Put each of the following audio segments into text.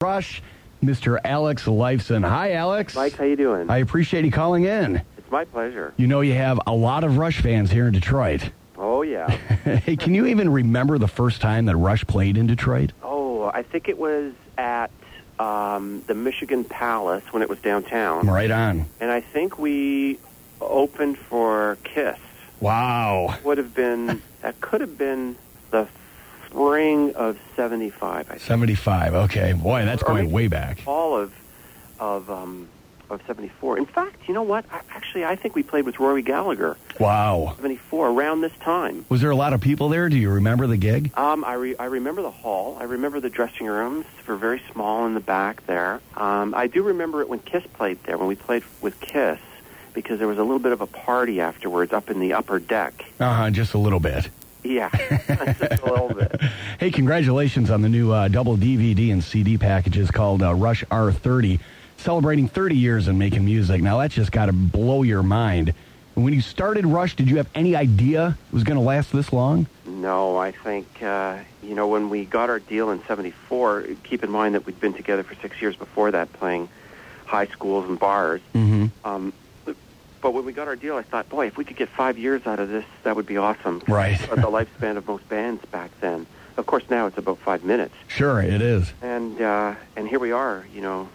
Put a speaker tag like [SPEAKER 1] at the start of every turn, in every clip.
[SPEAKER 1] Rush, Mr. Alex Lifeson. Hi, Alex.
[SPEAKER 2] Mike, how you doing?
[SPEAKER 1] I appreciate you calling in.
[SPEAKER 2] It's my pleasure.
[SPEAKER 1] You know you have a lot of Rush fans here in Detroit.
[SPEAKER 2] Oh, yeah.
[SPEAKER 1] Hey, can you even remember the first time that Rush played in Detroit?
[SPEAKER 2] Oh, I think it was at the Michigan Palace when it was downtown.
[SPEAKER 1] Right on.
[SPEAKER 2] And I think we opened for Kiss.
[SPEAKER 1] Wow.
[SPEAKER 2] That could have been the spring of 75, I think.
[SPEAKER 1] 75, okay. Boy, that's going way back.
[SPEAKER 2] Fall of 74. In fact, you know what? I think we played with Rory Gallagher.
[SPEAKER 1] Wow.
[SPEAKER 2] 74, around this time.
[SPEAKER 1] Was there a lot of people there? Do you remember the gig?
[SPEAKER 2] I remember the hall. I remember the dressing rooms were very small in the back there. I do remember it when Kiss played there, when we played with Kiss, because there was a little bit of a party afterwards up in the upper deck.
[SPEAKER 1] Just a little bit.
[SPEAKER 2] Yeah, just a little bit.
[SPEAKER 1] Hey, congratulations on the new double DVD and CD packages called Rush R30, celebrating 30 years in making music. Now, that's just got to blow your mind. When you started Rush, did you have any idea it was going to last this long?
[SPEAKER 2] No, I think, when we got our deal in 74, keep in mind that we'd been together for 6 years before that, playing high schools and bars.
[SPEAKER 1] Mm-hmm.
[SPEAKER 2] But when we got our deal, I thought, boy, if we could get 5 years out of this, that would be awesome.
[SPEAKER 1] Right.
[SPEAKER 2] The lifespan of most bands back then. Of course, now it's about 5 minutes.
[SPEAKER 1] Sure, it is.
[SPEAKER 2] And here we are,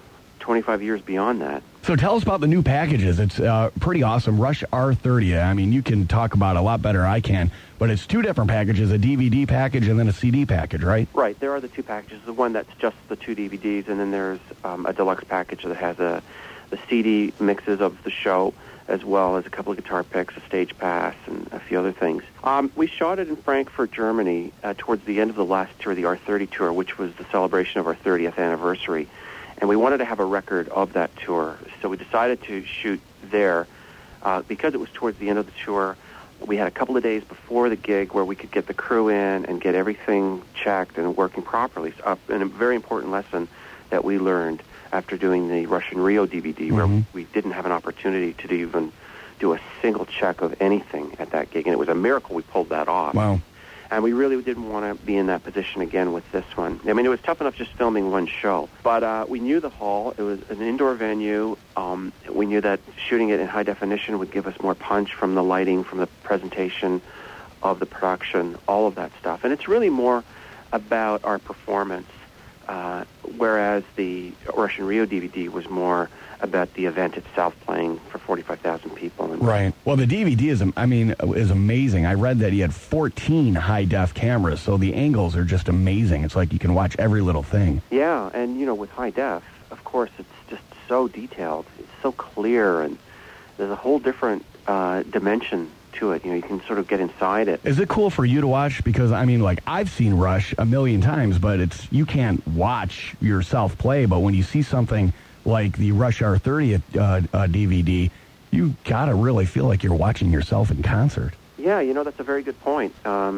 [SPEAKER 2] 25 years beyond that.
[SPEAKER 1] So tell us about the new packages. It's pretty awesome. Rush R30. I mean, you can talk about it a lot better than I can, but it's two different packages, a DVD package and then a CD package, right?
[SPEAKER 2] Right. There are the two packages. The one that's just the two DVDs, and then there's a deluxe package that has the CD mixes of the show, as well as a couple of guitar picks, a stage pass, and a few other things. We shot it in Frankfurt, Germany, towards the end of the last tour, the R30 tour, which was the celebration of our 30th anniversary. And we wanted to have a record of that tour, so we decided to shoot there. Because it was towards the end of the tour, we had a couple of days before the gig where we could get the crew in and get everything checked and working properly. And a very important lesson that we learned after doing the Russian Rio DVD, where we didn't have an opportunity to even do a single check of anything at that gig. And it was a miracle we pulled that off.
[SPEAKER 1] Wow.
[SPEAKER 2] And we really didn't want to be in that position again with this one. I mean, it was tough enough just filming one show. But we knew the hall. It was an indoor venue. We knew that shooting it in high definition would give us more punch from the lighting, from the presentation of the production, all of that stuff. And it's really more about our performance, whereas the Russian Rio DVD was more about the event itself, playing for 45,000 people.
[SPEAKER 1] Right. Well, the DVD is amazing. I read that he had 14 high-def cameras, so the angles are just amazing. It's like you can watch every little thing.
[SPEAKER 2] Yeah, and, with high def, of course, it's just so detailed. It's so clear, and there's a whole different dimension to it. You can sort of get inside it.
[SPEAKER 1] Is it cool for you to watch? Because, I've seen Rush a million times, but you can't watch yourself play, but when you see something like the Rush R30 DVD, you gotta really feel like you're watching yourself in concert.
[SPEAKER 2] Yeah, that's a very good point.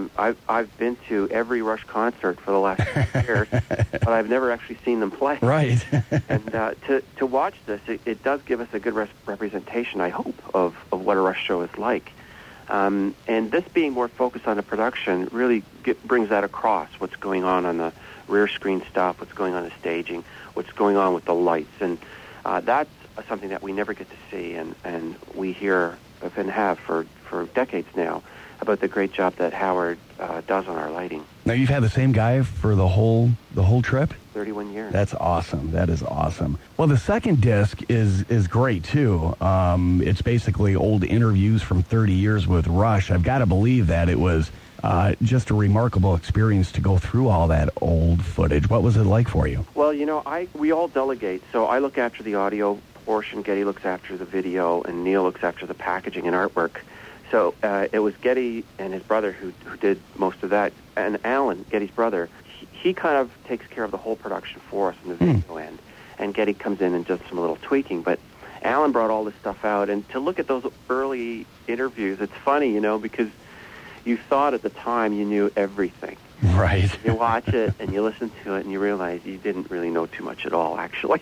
[SPEAKER 2] I've been to every Rush concert for the last 6 years, but I've never actually seen them play.
[SPEAKER 1] Right.
[SPEAKER 2] And to watch this, it does give us a good representation, I hope, of what a Rush show is like. And this being more focused on the production really brings that across, what's going on the rear screen stuff, what's going on the staging, what's going on with the lights. And that's something that we never get to see, and we hear and have for decades now about the great job that Howard does on our lighting.
[SPEAKER 1] Now, you've had the same guy for the whole trip?
[SPEAKER 2] 31 years.
[SPEAKER 1] That's awesome. That is awesome. Well, the second disc is great, too. It's basically old interviews from 30 years with Rush. I've got to believe that it was just a remarkable experience to go through all that old footage. What was it like for you?
[SPEAKER 2] Well, we all delegate. So I look after the audio portion, Getty looks after the video, and Neil looks after the packaging and artwork. So it was Getty and his brother who did most of that. And Alan, Getty's brother, he kind of takes care of the whole production for us in the video end. And Getty comes in and does some little tweaking. But Alan brought all this stuff out. And to look at those early interviews, it's funny, because you thought at the time you knew everything.
[SPEAKER 1] Right.
[SPEAKER 2] You watch it and you listen to it and you realize you didn't really know too much at all, actually.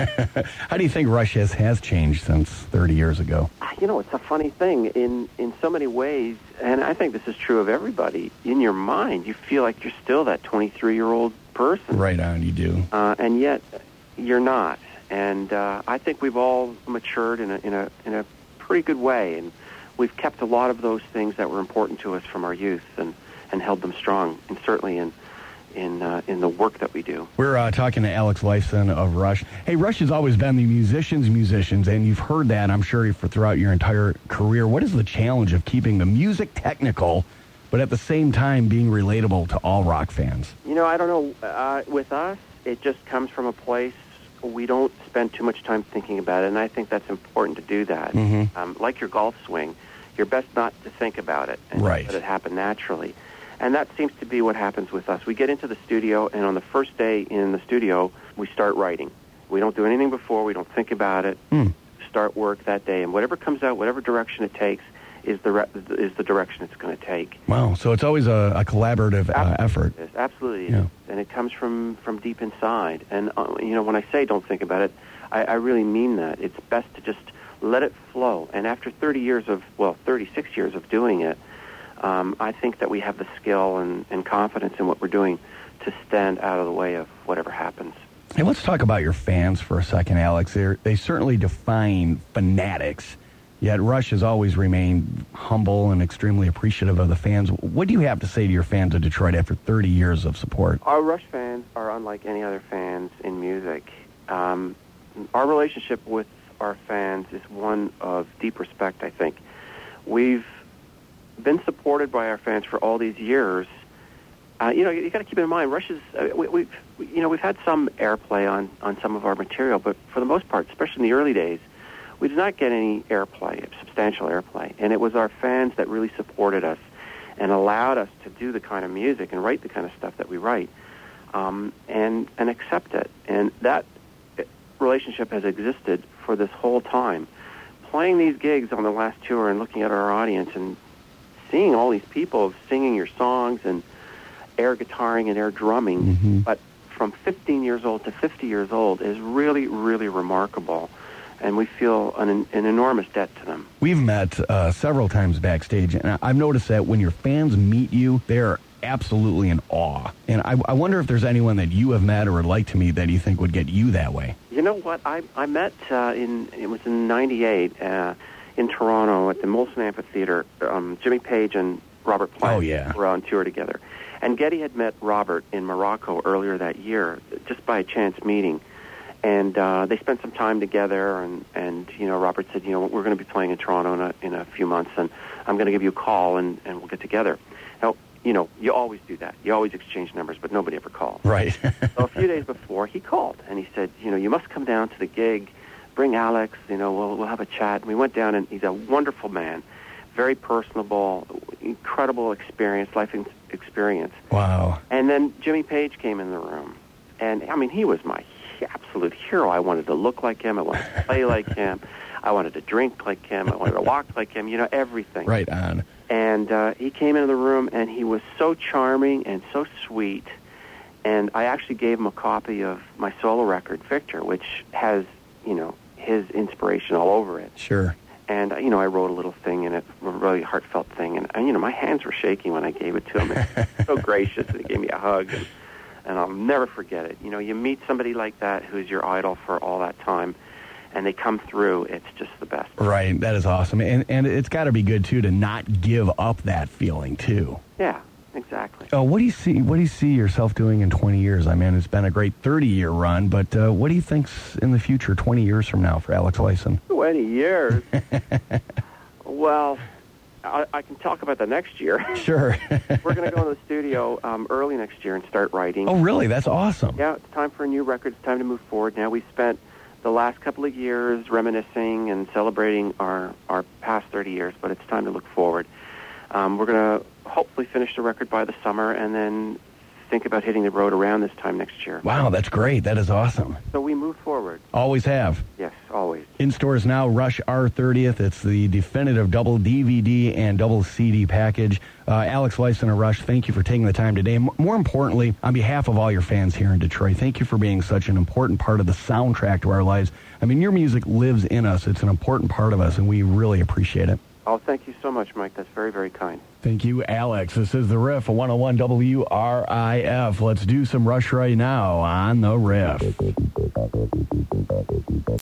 [SPEAKER 1] How do you think Rush has changed since 30 years ago?
[SPEAKER 2] It's a funny thing. In so many ways, and I think this is true of everybody, in your mind, you feel like you're still that 23-year-old person.
[SPEAKER 1] Right on, you do.
[SPEAKER 2] And yet you're not. And I think we've all matured in a pretty good way, and we've kept a lot of those things that were important to us from our youth and held them strong, and certainly in the work that we do.
[SPEAKER 1] We're talking to Alex Lifeson of Rush. Hey, Rush has always been the musicians, and you've heard that, I'm sure, throughout your entire career. What is the challenge of keeping the music technical, but at the same time being relatable to all rock fans?
[SPEAKER 2] You know, I don't know. With us, it just comes from a place we don't spend too much time thinking about it, and I think that's important to do that.
[SPEAKER 1] Mm-hmm.
[SPEAKER 2] Like your golf swing, you're best not to think about it and
[SPEAKER 1] right.
[SPEAKER 2] let it happen naturally. And that seems to be what happens with us. We get into the studio, and on the first day in the studio, we start writing. We don't do anything before. We don't think about it. Start work that day, and whatever comes out, whatever direction it takes, is the direction it's going to take.
[SPEAKER 1] Wow, so it's always a collaborative effort.
[SPEAKER 2] It is. Absolutely.
[SPEAKER 1] Yeah.
[SPEAKER 2] And it comes from deep inside. And, when I say don't think about it, I really mean that. It's best to just let it flow. And after 36 years of doing it, I think that we have the skill and confidence in what we're doing to stand out of the way of whatever happens.
[SPEAKER 1] Hey, let's talk about your fans for a second, Alex. They certainly define fanatics, yet Rush has always remained humble and extremely appreciative of the fans. What do you have to say to your fans of Detroit after 30 years of support?
[SPEAKER 2] Our Rush fans are unlike any other fans in music. Our relationship with our fans is one of deep respect, I think. We've been supported by our fans for all these years. You got to keep in mind, Rush is we've had some airplay on some of our material, but for the most part, especially in the early days, we did not get any airplay, substantial airplay, and it was our fans that really supported us and allowed us to do the kind of music and write the kind of stuff that we write, and accept it. And that relationship has existed for this whole time. Playing these gigs on the last tour and looking at our audience and seeing all these people singing your songs and air guitaring and air drumming, but from 15 years old to 50 years old is really, really remarkable. And we feel an enormous debt to them.
[SPEAKER 1] We've met several times backstage, and I've noticed that when your fans meet you, they're absolutely in awe. And I wonder if there's anyone that you have met or would like to meet that you think would get you that way.
[SPEAKER 2] You know what? I met it was in '98 in Toronto at the Molson Amphitheater. Jimmy Page and Robert Plant were on tour together. And Geddy had met Robert in Morocco earlier that year, just by a chance meeting. And they spent some time together, and Robert said, we're going to be playing in Toronto in a few months, and I'm going to give you a call, and we'll get together. Now, you always do that. You always exchange numbers, but nobody ever calls.
[SPEAKER 1] Right.
[SPEAKER 2] So a few days before, he called, and he said, you must come down to the gig, bring Alex, we'll have a chat. And we went down, and he's a wonderful man, very personable, incredible life experience.
[SPEAKER 1] Wow.
[SPEAKER 2] And then Jimmy Page came in the room, and, he was my absolute hero. I wanted to look like him. I wanted to play like him. I wanted to drink like him. I wanted to walk like him, everything.
[SPEAKER 1] Right on.
[SPEAKER 2] And he came into the room, and he was so charming and so sweet. And I actually gave him a copy of my solo record, Victor, which has, his inspiration all over it.
[SPEAKER 1] Sure.
[SPEAKER 2] And, I wrote a little thing in it, a really heartfelt thing. And my hands were shaking when I gave it to him. He was so gracious, and he gave me a hug. And I'll never forget it. You meet somebody like that who's your idol for all that time, and they come through. It's just the best.
[SPEAKER 1] Right. That is awesome. And it's got to be good, too, to not give up that feeling, too.
[SPEAKER 2] Yeah, exactly.
[SPEAKER 1] What do you see yourself doing in 20 years? I mean, it's been a great 30-year run, but what do you think's in the future 20 years from now for Alex Lifeson?
[SPEAKER 2] 20 years? Well, I can talk about the next year.
[SPEAKER 1] Sure.
[SPEAKER 2] We're going to go into the studio early next year and start writing.
[SPEAKER 1] Oh, really? That's awesome.
[SPEAKER 2] Yeah, it's time for a new record. It's time to move forward. Now, we spent the last couple of years reminiscing and celebrating our past 30 years, but it's time to look forward. We're going to hopefully finish the record by the summer and then think about hitting the road around this time next year.
[SPEAKER 1] Wow, that's great. That is awesome.
[SPEAKER 2] So we move forward.
[SPEAKER 1] Always have.
[SPEAKER 2] Yes, always.
[SPEAKER 1] In stores now, Rush R30th. It's the definitive double DVD and double CD package. Alex Lifeson of Rush, thank you for taking the time today. More importantly, on behalf of all your fans here in Detroit, thank you for being such an important part of the soundtrack to our lives. I mean, your music lives in us. It's an important part of us, and we really appreciate it.
[SPEAKER 2] Oh, thank you so much, Mike. That's very, very kind.
[SPEAKER 1] Thank you, Alex. This is The Riff, 101 WRIF. Let's do some Rush right now on The Riff.